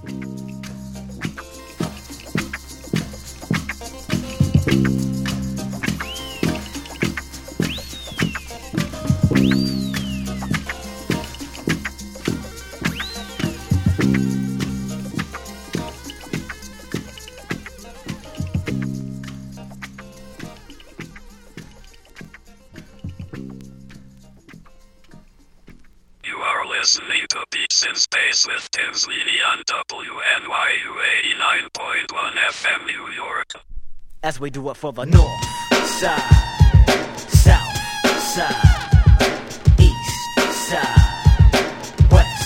Listening to Beats in Space with Tim Sweeney on WNYU 89.1 FM New York. As we do it for the north side, south side, east side, west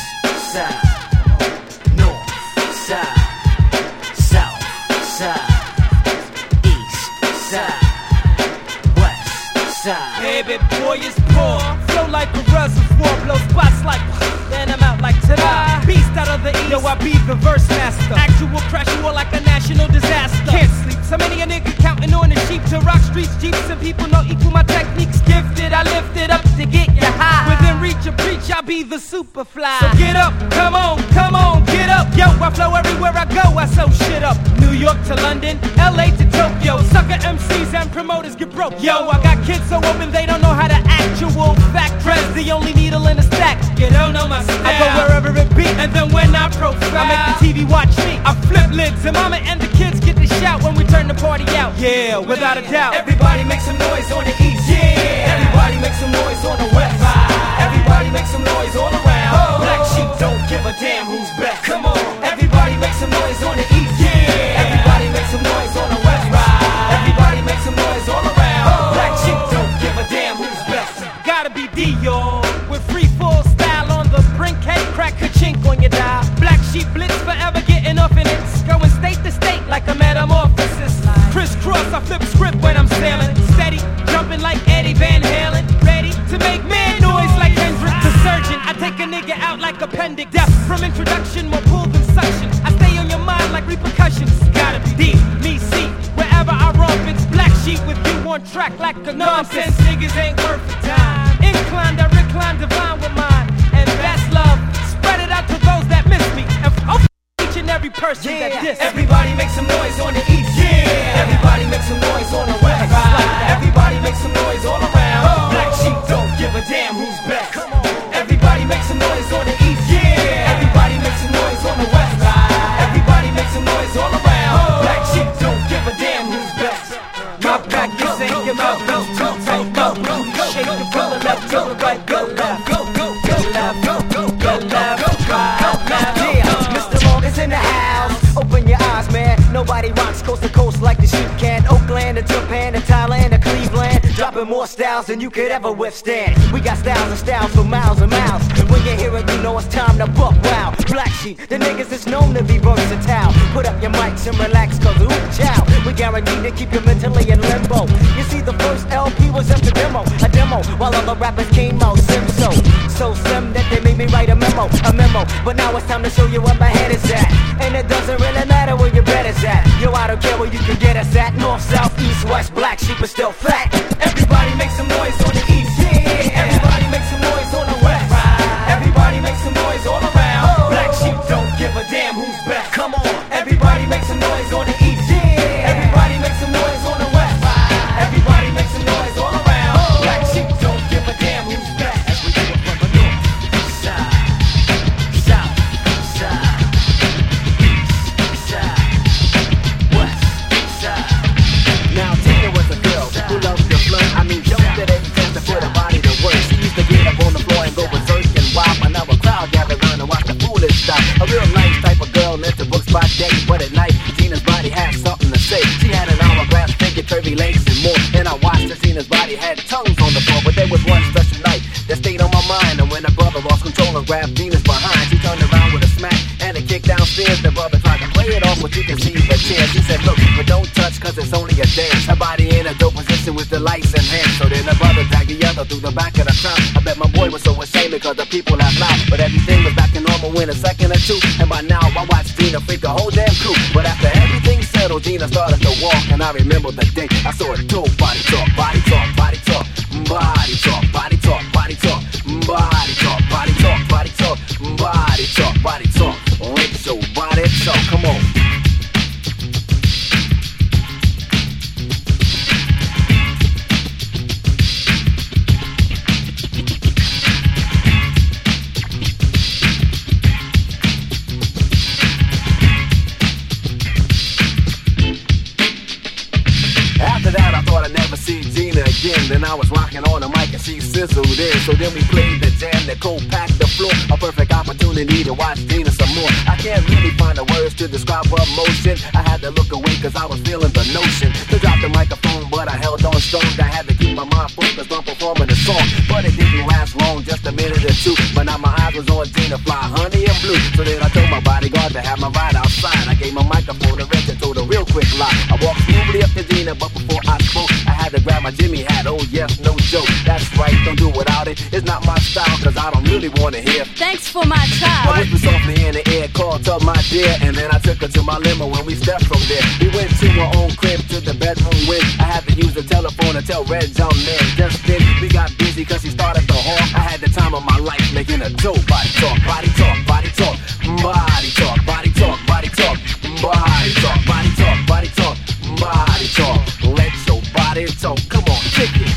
side, north side, south side, east side, west side. Baby boy is poor, flow like a reservoir, blow spots like then I'm out like ta-da. Beast out of the east, yo, I be the verse master. Actual crash you all like a national disaster. Can't sleep, so many a nigga counting on the sheep to rock streets, jeeps and people know equal my techniques. Gifted, I lift it up to get you high. Within reach of preach, I be the super fly. So get up, come on, get up. Yo, I flow everywhere I go, I sew shit up. New York to London, LA to Tokyo. Sucker MCs and promoters get broke. Yo, I got kids so open they don't know how to actual fact. Trends the only needle in the stack. You don't know my style. I go wherever it be, and then when I profile, I make the TV watch me. I flip lids, and mama and the kids get to shout when we turn the party out. Yeah, without a doubt. Everybody make some noise on the east. Yeah. Everybody make some noise on the west. Everybody make some noise all around. Black sheep don't give a damn who's best. Come on. Everybody make some noise on the east. Yeah. Everybody make some noise on the west. Everybody make some noise all around. Black sheep don't give a damn who's best. Gotta be Dior with free fall style on the brink. Head crack a chink on your dial. Black sheep blitz forever getting off in it. Going state to state like a metamorphosis. Crisscross, I flip script when I'm sailing. Steady, jumping like Eddie Van Halen. Ready to make man noise like Hendrix the surgeon. I take a nigga out like appendix. Death from introduction, more pull than suction. I stay on your mind like repercussions. Gotta be D, me, C. Wherever I romp, it's black sheep with you on track like a nonsense. Niggas ain't worth the time. Inclined, I recline divine with mine. And that's love. Spread it out to those that miss me. And each and every person that diss. Everybody make some noise on the east. Yeah. Everybody make some noise on the west. Everybody make some noise all around. Black sheep don't give a damn who's best. Everybody make some noise on the east. Yeah. Everybody make some noise on the west. Everybody make some noise all around. Black sheep don't give a damn who's best. My back is in your mouth, those two tight mouth. Shake it from the left to the right, go left, go left, go left, right, left. Yeah, Mr. Long is in the house. Open your eyes, man. Nobody rocks coast to coast like the sheep can. Oakland to Japan to Thailand to Cleveland. Dropping more styles than you could ever withstand. We got styles and styles for miles and miles. When you hear it, you know it's time to buck wow. Black sheep, the niggas is known to be versatile. Put up your mics and relax, cause ooh, chow. We guarantee to keep you mentally in limbo. You see, the first LP was just a demo, while other rappers came out so slim that they made me write a memo. But now it's time to show you where my head is at. And it doesn't really matter where your bed is at. Yo, I don't care where you can get us at. North, south, east, west, black sheep is still fat. Everybody make some noise on the east. Yeah. Everybody make some noise on the west. Everybody make some noise all around. Black sheep don't give a damn who's best. Come on. Everybody make some noise on the east. Yeah. Everybody make some noise on the west. Everybody make some noise all around. Black sheep don't give a damn who's best. As we do it from the north side, south side, east side, west side. Now Tina was a girl who loved to flirt. I mean, jokes that every time to put her body to work. She used to get up on the floor and go berserk and wild. Another crowd gathered around and watch the foolish stuff. A real nice type of girl into books by day, but at night Tina's body had something to say. She had an hourglass figure, curvy legs and more. And I watched her, Tina's body had tongues on the floor. But there was one special night that stayed on my mind. And when her brother lost control and grabbed Tina's behind, she turned around with a smack and a kick downstairs. The brother tried to play it off, but you can see the chance. He said, look, but don't touch, cause it's only a dance. Her body in a dope position with the lights and hands. So then the brother dragged the other through the back of the crowd. I bet my boy was so ashamed because the people laughed loud. But everything was back to normal in a second or two. And by now I watched Tina freak the whole damn crew. But after everything settled, Tina started to walk. And I remember the day I saw her do body talk, body talk, body talk, body talk, body talk, body talk, body talk, body talk, body talk, body talk, body talk. Lick your body, again. Then I was rocking on the mic and she sizzled in. So then we played the jam that co-packed the floor. A perfect opportunity to watch Dina some more. I can't really find the words to describe her emotion. I had to look away cause I was feeling the notion to drop the microphone, but I held on strong. I had to keep my mind focused on performing the song. But it didn't last long, just a minute or two. But now my eyes was on Dina Fly, Honey and Blue. So then I told my bodyguard to have my ride outside. I gave my microphone a rest and told a real quick lie. I walked smoothly up to Dina, but before I spoke, I had to grab my Jimmy hat. Oh yes, no joke. That's right, don't do without it. It's not my style, cause I don't really wanna hear. Thanks for my time. I whispered softly in the air, called up my dear, and then I took her to my limo when we stepped from there. We went to our own crib, to the bedroom with. I had to use the telephone to tell Reg I'm there. Just then we got busy cause he started the hall. I had the time of my life making a dope. Body talk, body talk, body talk, body talk, body talk, body talk, body talk, body talk, body talk, body talk. Let your body talk. Come on, kick it.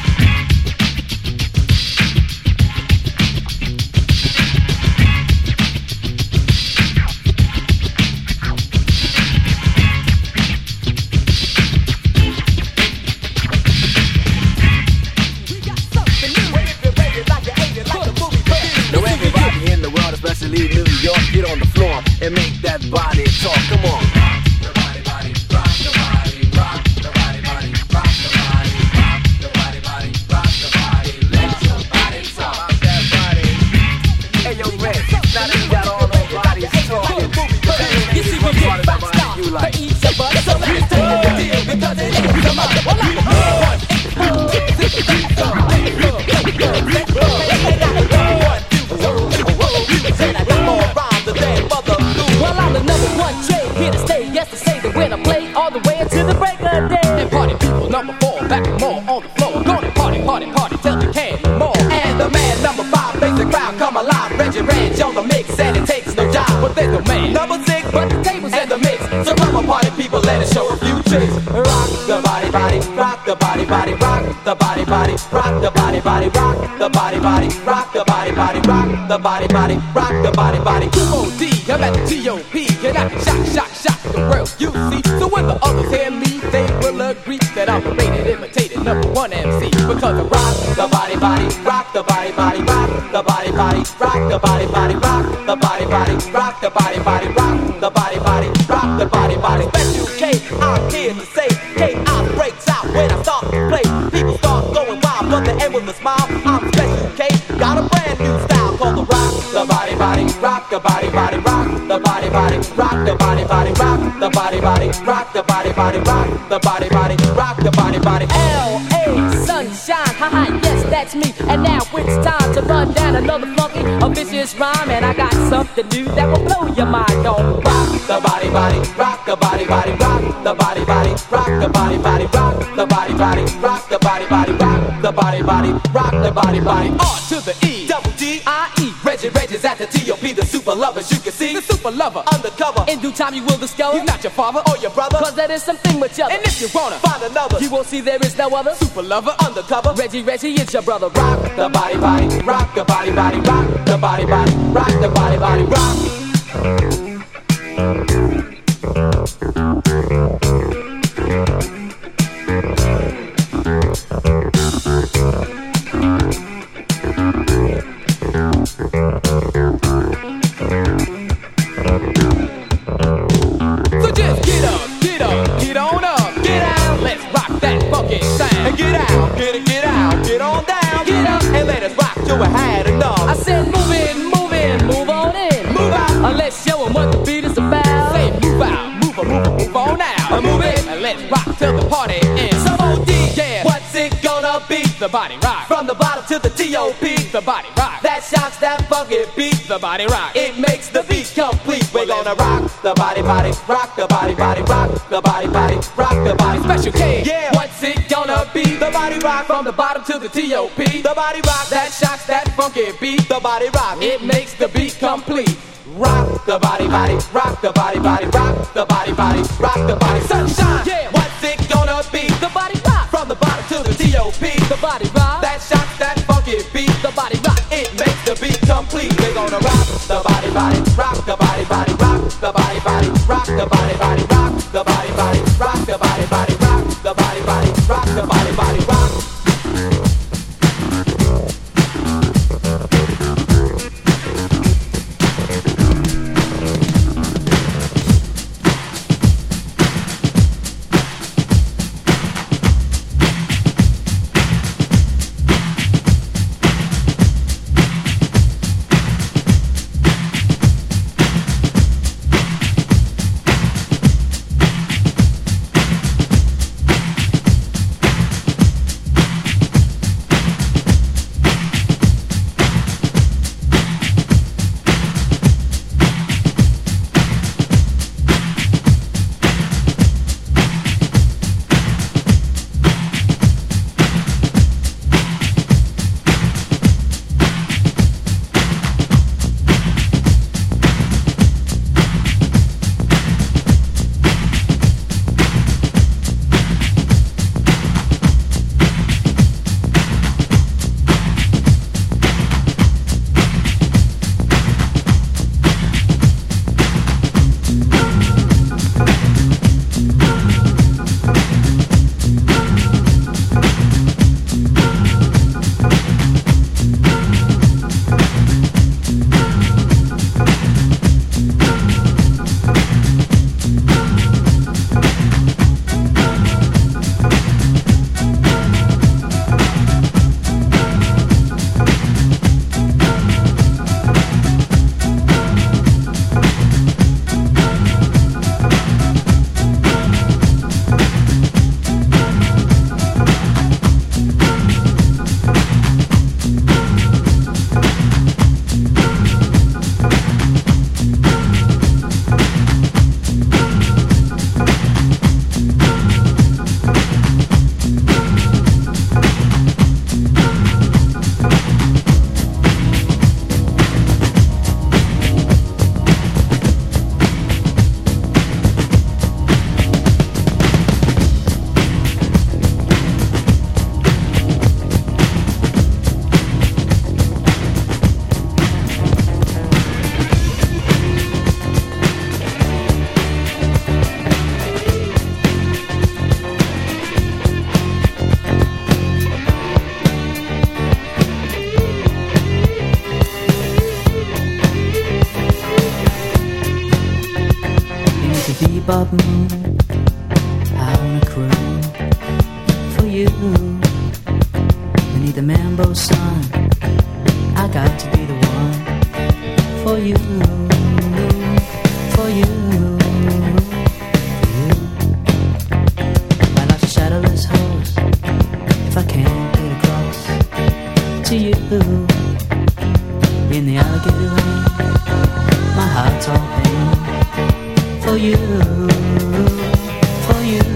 Especially New York, get on the floor and make that body talk. Come on. Rock the body, body, rock the body, rock the body, body, rock the body, rock the body, body, rock the body. Let your body talk. Rock that body. Hey yo, Red, now that you got all those bodies talking, you see what part of the body you like? Each of us, so let's take the deal because it ain't come out. Well, I'm well, I'm the number one trade, here to stay, yes to say that when I play all the way until the break of day. And party people number 4, back more on the floor. Gonna party, party, party till you can't more. And the man number 5 makes the crowd come alive. Reggie Ranch on the mix and it takes no job. But there's no man number 6, but the tables and the mix. So come on party people, let us show a few tricks. Rock the body, body, rock the body, body, rock the body, body, rock the body, body, rock the body, body, rock the body, body, rock the body, body, rock the body, body. QOD, I'm at the T.O.P. and I can shock the world you see. So when the others hear me, they will agree that I'm a rated, imitated number 1 MC. Because I rock the body, body, rock the body, body, rock the body, body, rock the body, body, rock the body, body, rock the body, body, rock the body, body, rock the body, body. Special K, I'm here to say, K.I. breaks out when I start to play. People start going wild, but the end with a smile. I'm Special K, got a brand new style called the rock the body, body, rock the body, body, rock the body, body, rock the body, body, rock the body, body, rock the body, body, rock the body, body, rock the body, body. L.A. Sunshine, haha, yes, that's me. And now it's time to run down another funky, a vicious rhyme. And I got something new that will blow your mind. Don't rock the body, body, rock the body, body, rock the body, body, rock the body, body, rock the body, body, rock the body, body, rock the body, body, rock the body, body. R to the E, double D-I-E. Reggie's at the T.O.P. The super lovers, you can see the super lover undercover. In due time you will discover he's not your father or your brother, cause that is something much other. And if you wanna find another, you will see there is no other super lover undercover. Reggie, it's your brother. Rock the body, body, rock the body, body, rock the body, body, rock the body, body, rock. So just get up, get on up, get out, let's rock that funky sound. And get out, get on down, get up, and let us rock till we had enough. I said move in, move on in, move out, let's show 'em what the beat is about. Say move out, move on out, move in, and let's rock till the party ends. So OD, yeah, what's it gonna be? The body rock, from the bottom to the T.O.P. The body rock, that shocks that funky beat. The body rock, it makes the beat complete. We're gonna rock the body, body, rock the body, body, rock the body, body, rock the body. Special K, yeah, what's it gonna be? The body rock, from the bottom to the T.O.P. The body rock, that shocks that funky beat. The body rock, it makes the beat complete. Rock the body, body, rock the body, body, rock the body, body, rock the body. Sunshine, yeah, what's it gonna be? The body rock, from the bottom to the T.O.P. The body rock, that shocks that funky beat. The body rock, it makes the beat complete. We're gonna rock the body, body, rock the body, body, rock the body, body, rock the body, body, rock the body, body, rock the body, body, rock the body, body, rock the body, body, rock. to be Bob Moon. I wanna croon for you. Beneath the mambo sun, I got to be the one for you, for you, for you. My life's a shadowless host. If I can't get across to you in the alligator rain, my heart's all pain for you, for you.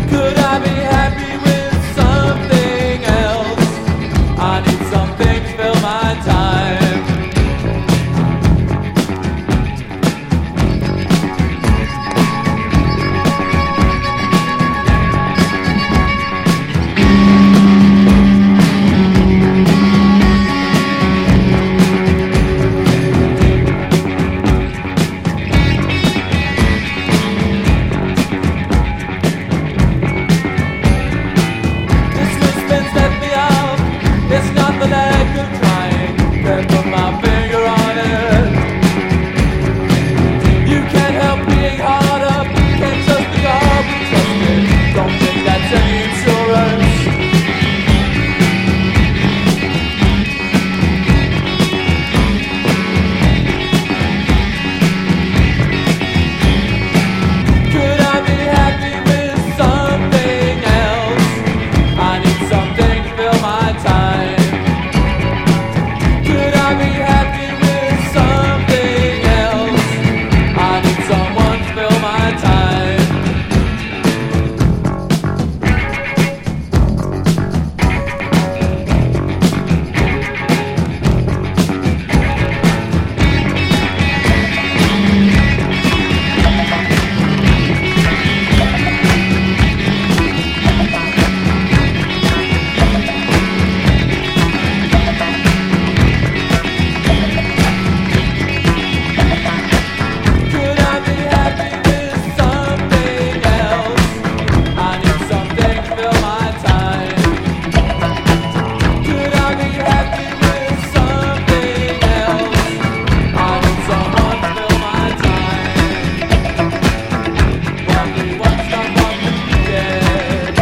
I need something to the neck of trying, then put my finger on it. You can't help being hard up, can't trust the God we trusted. Don't think that's any insurance. Could I be happy with something else? I need something to fill my time. Could I be happy with something else? I need someone to fill my time. Could I be happy with something else? I need something to fill my time. Could I be happy with something else? I need someone to fill my time. Wonder what's not what we did.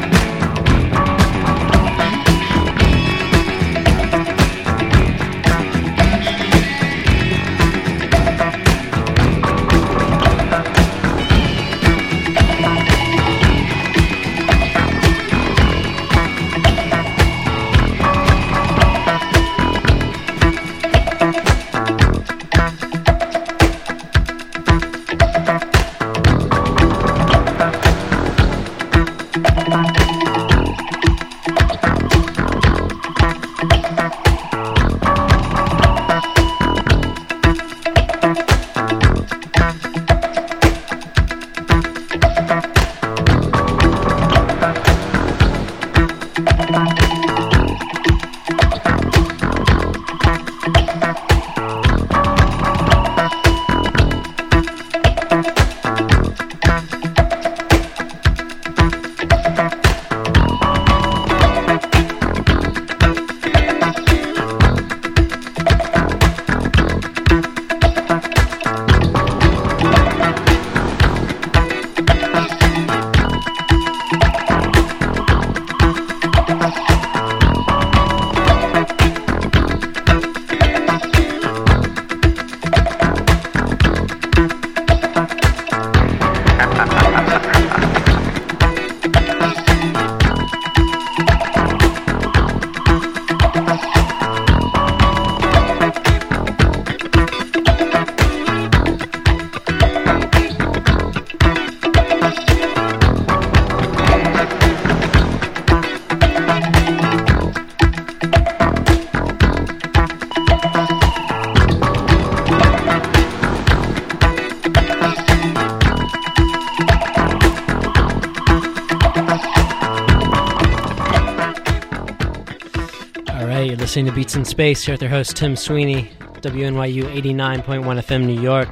You're listening to Beats in Space here with their host Tim Sweeney, WNYU 89.1 FM New York.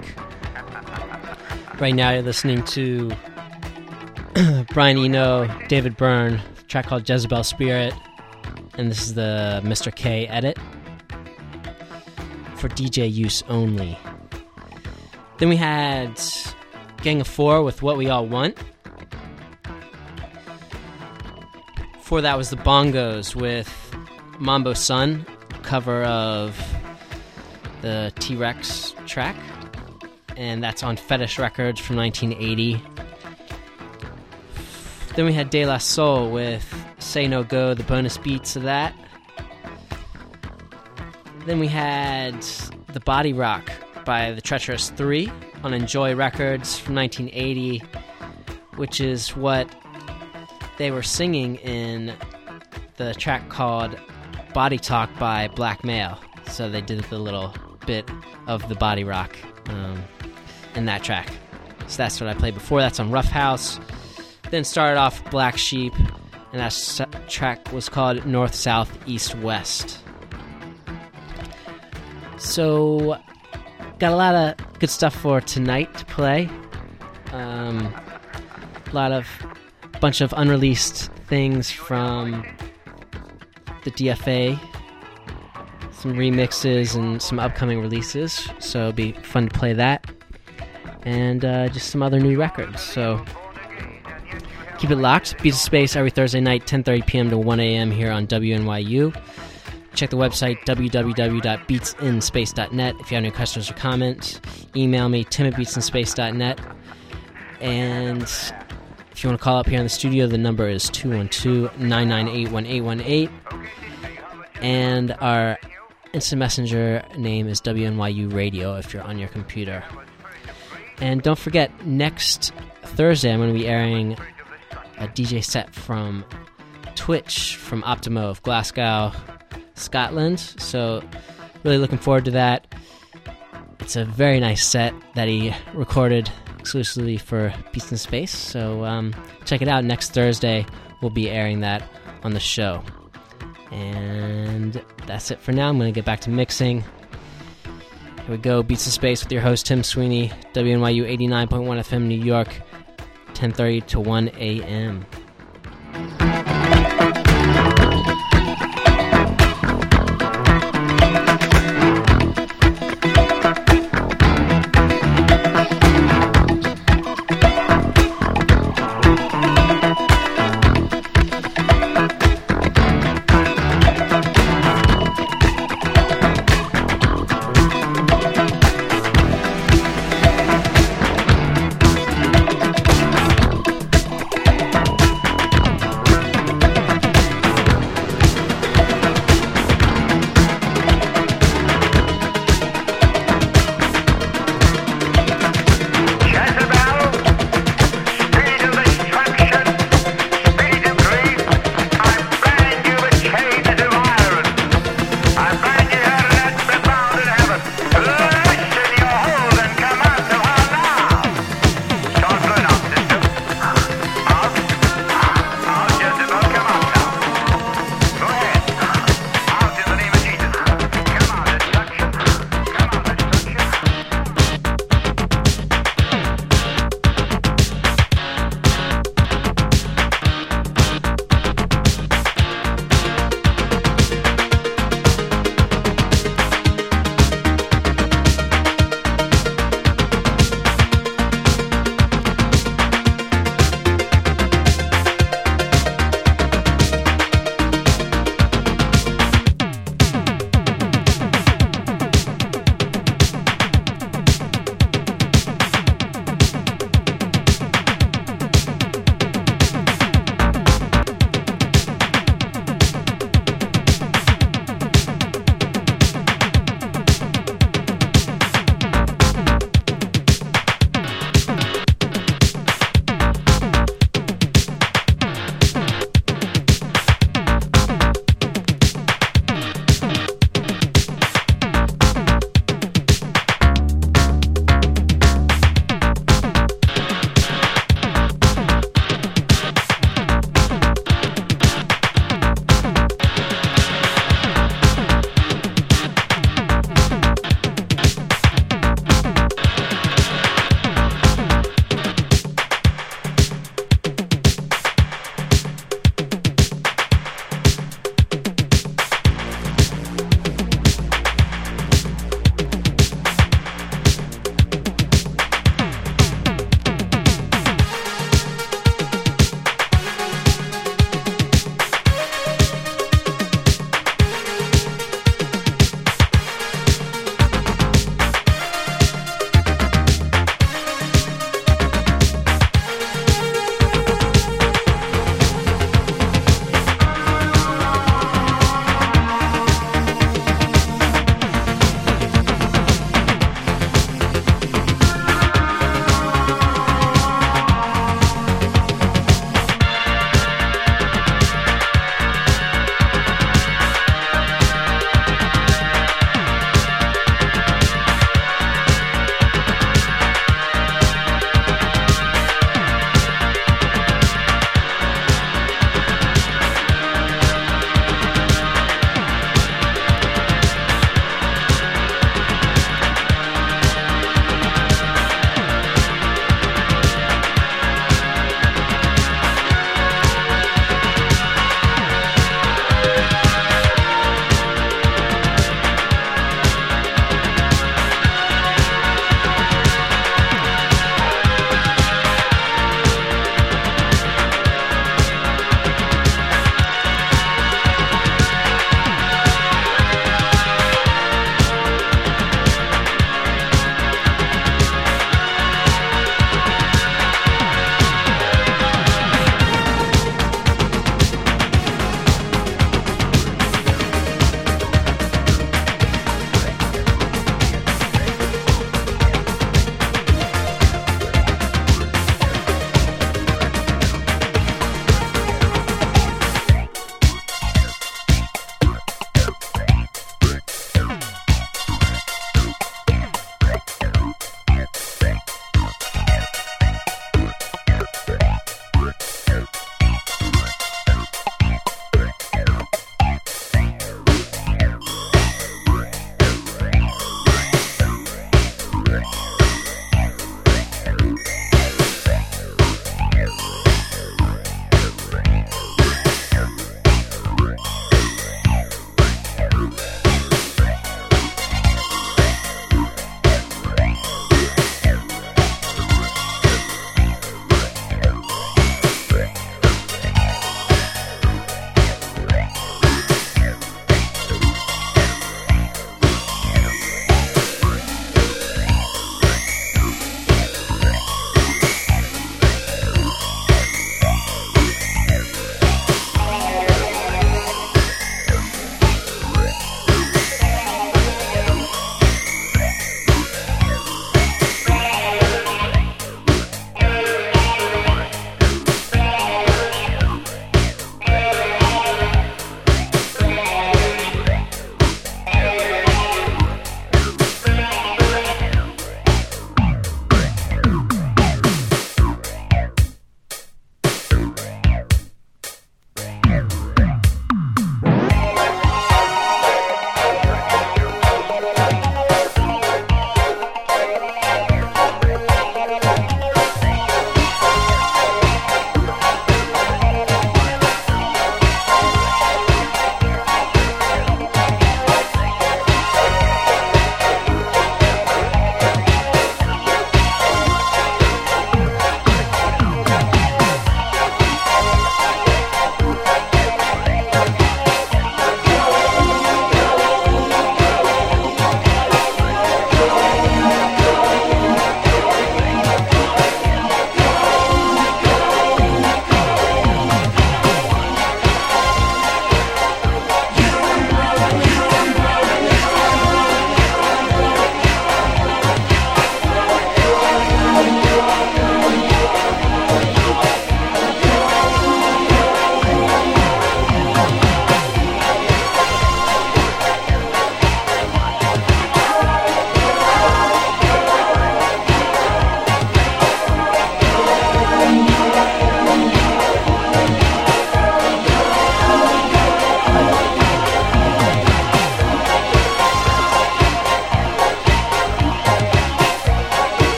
Right now you're listening to Brian Eno, David Byrne, a track called Jezebel Spirit, and this is the Mr. K edit for DJ use only. Then we had Gang of Four with What We All Want. Before that was the Bongos with Mambo Sun, cover of the T-Rex track, and that's on Fetish Records from 1980. Then we had De La Soul with Say No Go, the bonus beats of that. Then we had The Body Rock by The Treacherous Three on Enjoy Records from 1980, which is what they were singing in the track called Body Talk by Black Male. So they did the little bit of the body rock in that track. So that's what I played before. That's on Rough House. Then started off Black Sheep, and that track was called North, South, East, West. So got a lot of good stuff for tonight to play. Bunch of unreleased things from the DFA some remixes and some upcoming releases, so it'll be fun to play that. And just some other new records, so keep it locked. Beats in Space every Thursday night, 10:30 p.m. to 1 a.m. here on WNYU. Check the website, www.beatsinspace.net. If you have any questions or comments, email me, tim@beatsinspace.net. And if you want to call up here in the studio, the number is 212-998-1818. And our instant messenger name is WNYU Radio if you're on your computer. And don't forget, next Thursday I'm going to be airing a DJ set from Twitch from Optimo of Glasgow, Scotland. So really looking forward to that. It's a very nice set that he recorded exclusively for Beats in Space. So check it out. Next Thursday we'll be airing that on the show. And that's it for now. I'm going to get back to mixing. Here we go. Beats in Space with your host Tim Sweeney, WNYU 89.1 FM New York, 10:30 to 1 a.m.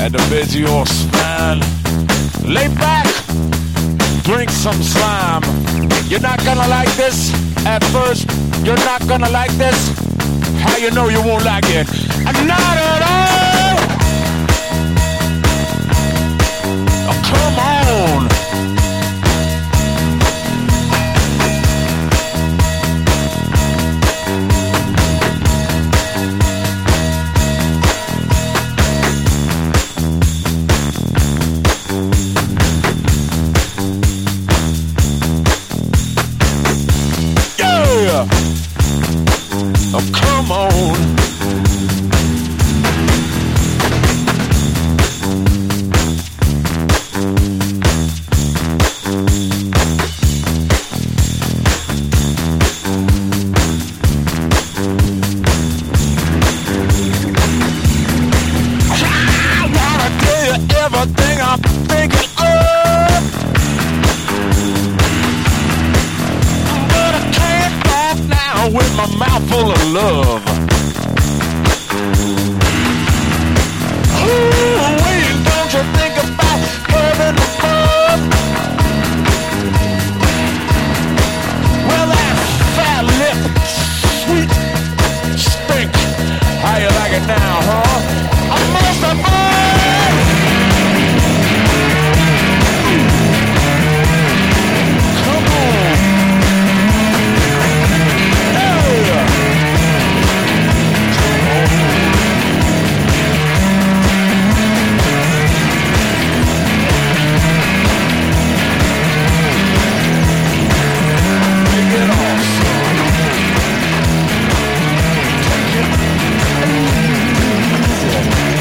at the busy horse man. Lay back, drink some slime. You're not gonna like this at first. You're not gonna like this. How you know you won't like it? Not at all. Oh, come on. Oh, come on. I wanna tell you everything I'm thinking of, but I can't talk now with my mouth full of love. Ooh, wait, don't you think about heaven above? Well, that fat lip, sweet stink. How you like it now, huh? I must have fun. Come on. Yeah. Take it off, son. Take it easy.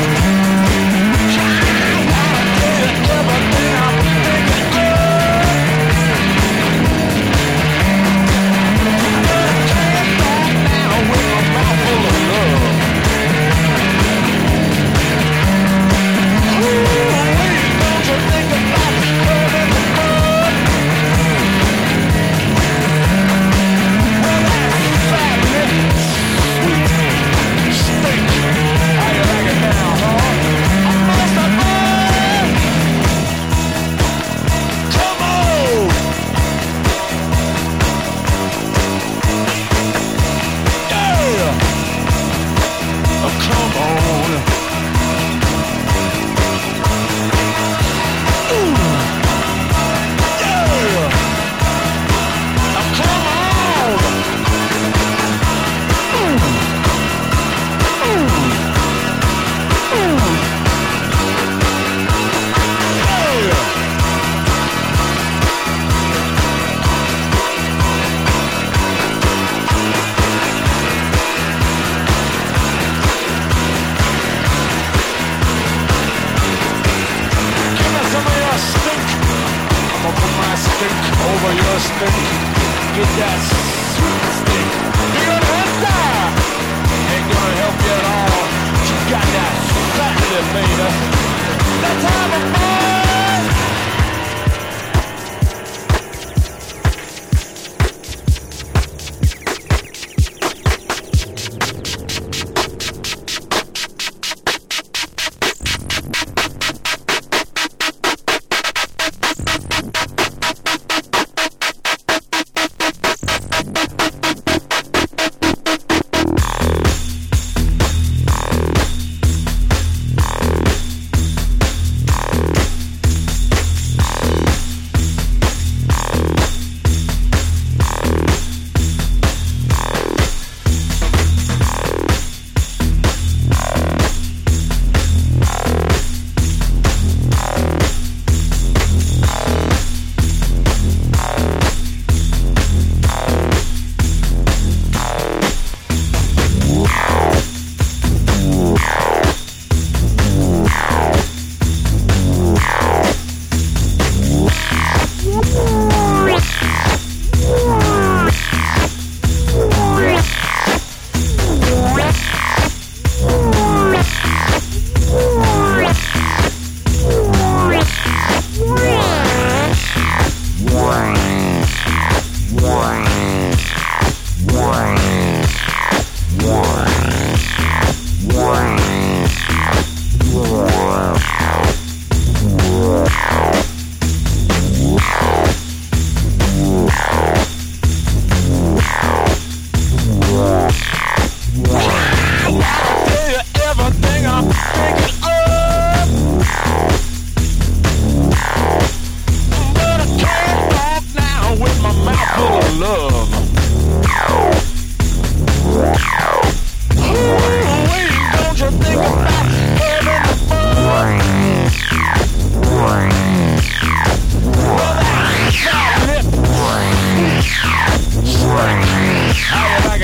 I wanna tell you everything I'm thinking of. But I can't talk now with my mouth full of love. Ooh, wait, don't you think about heaven above? Well, that fat lip, sweet stink. How you like it now, huh? I must have fun. Come on. Yeah. Oh, come on. Ooh. Yeah. Oh, come on. Ooh. Ooh. Ooh. Yeah. Give me some of your stink. I'm gonna put my stink over your stink. Get that sweet stink. You're gonna hit that. Ain't gonna help you at all. You got that fat lip, baby. Let's have a fun.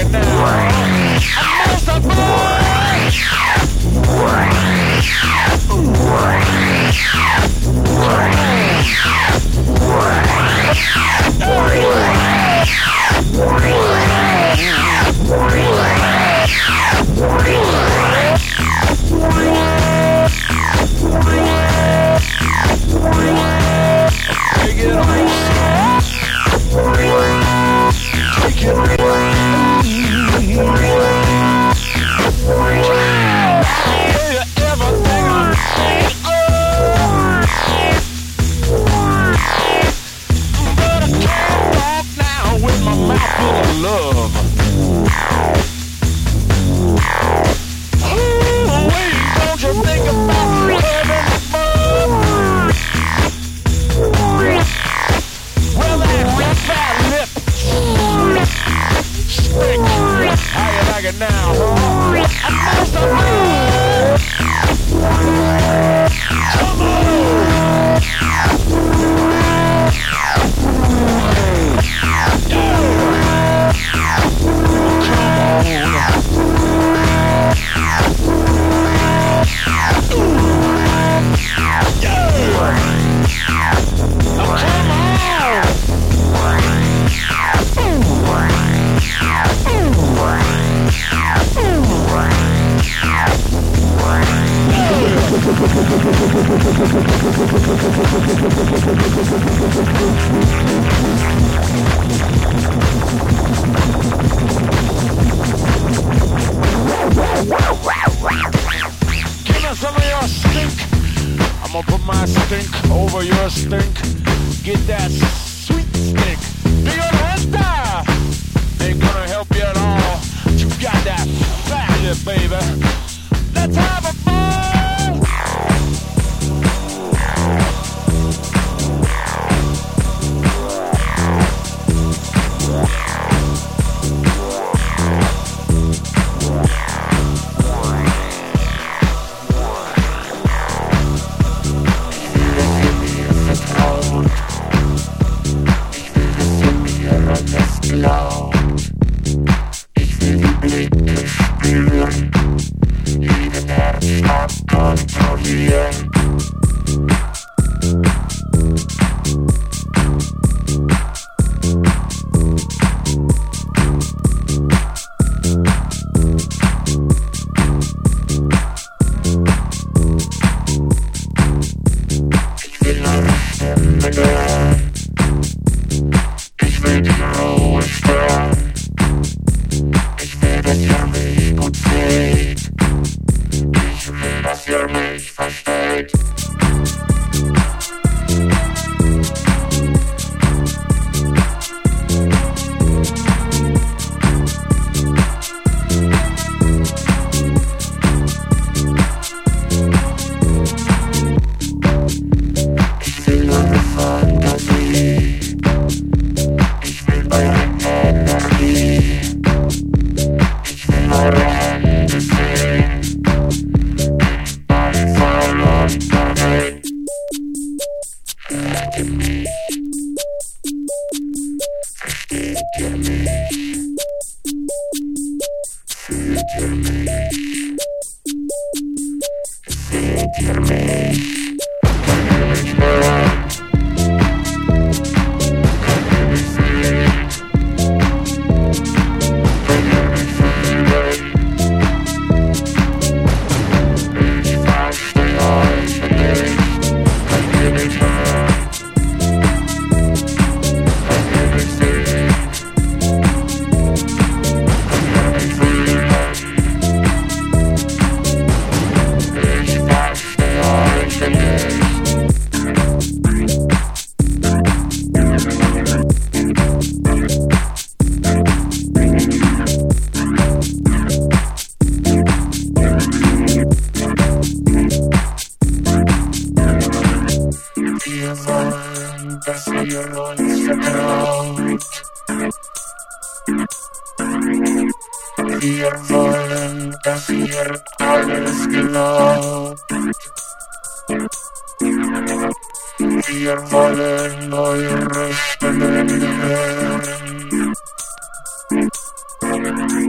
Neue Rechte nehmen.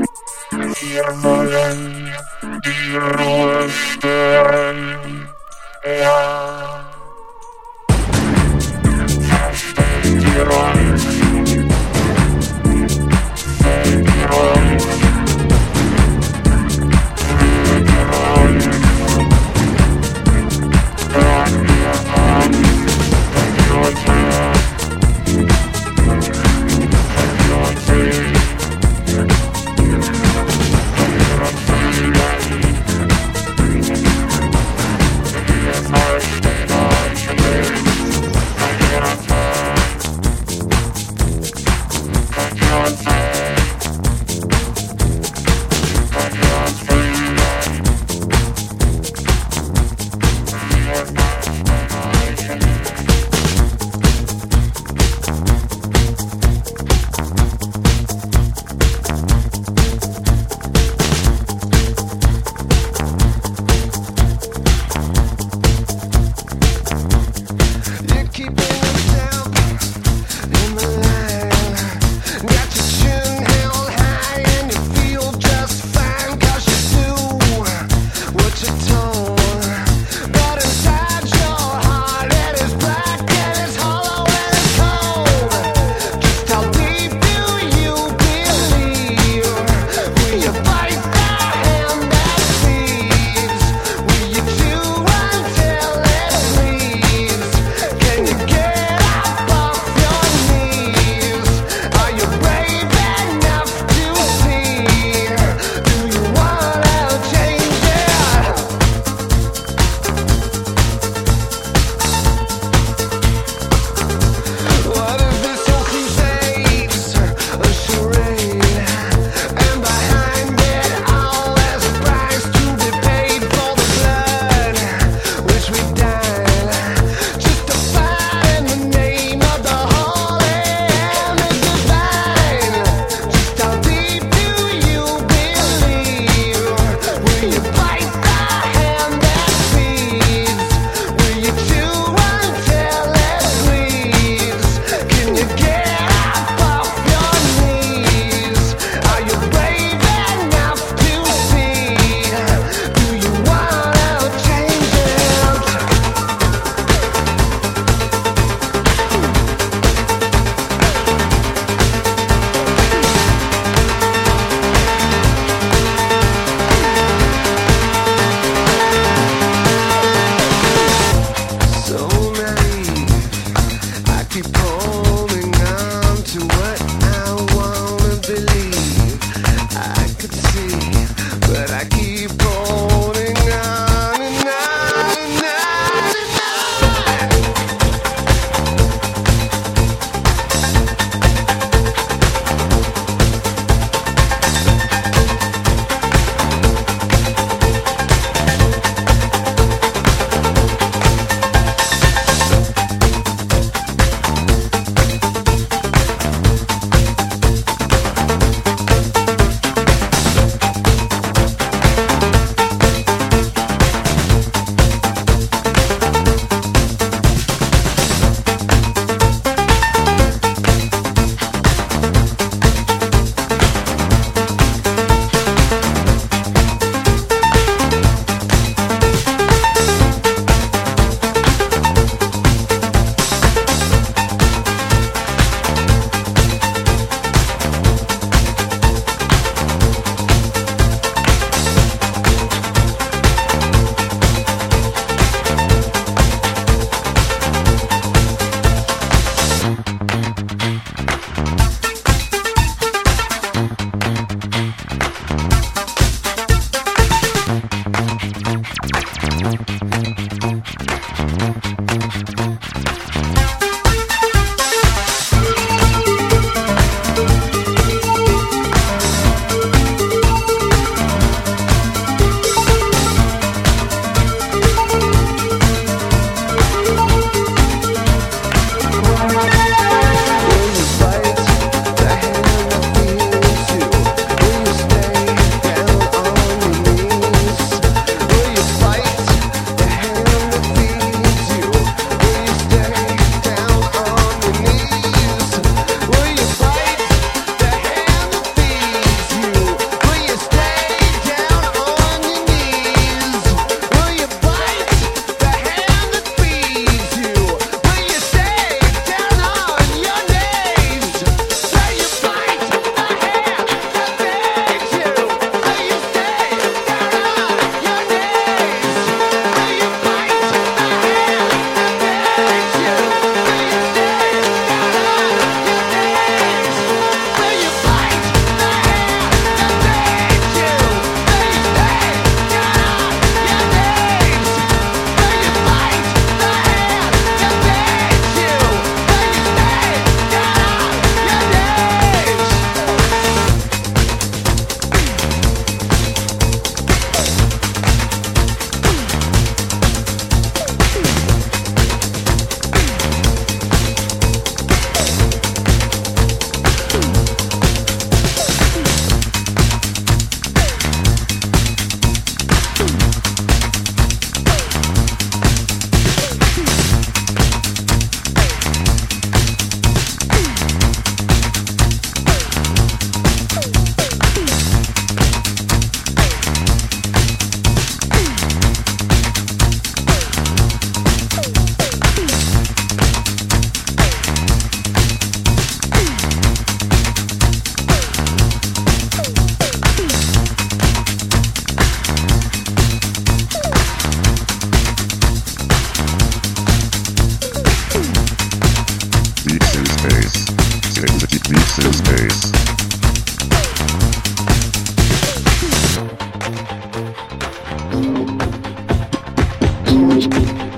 This is bass.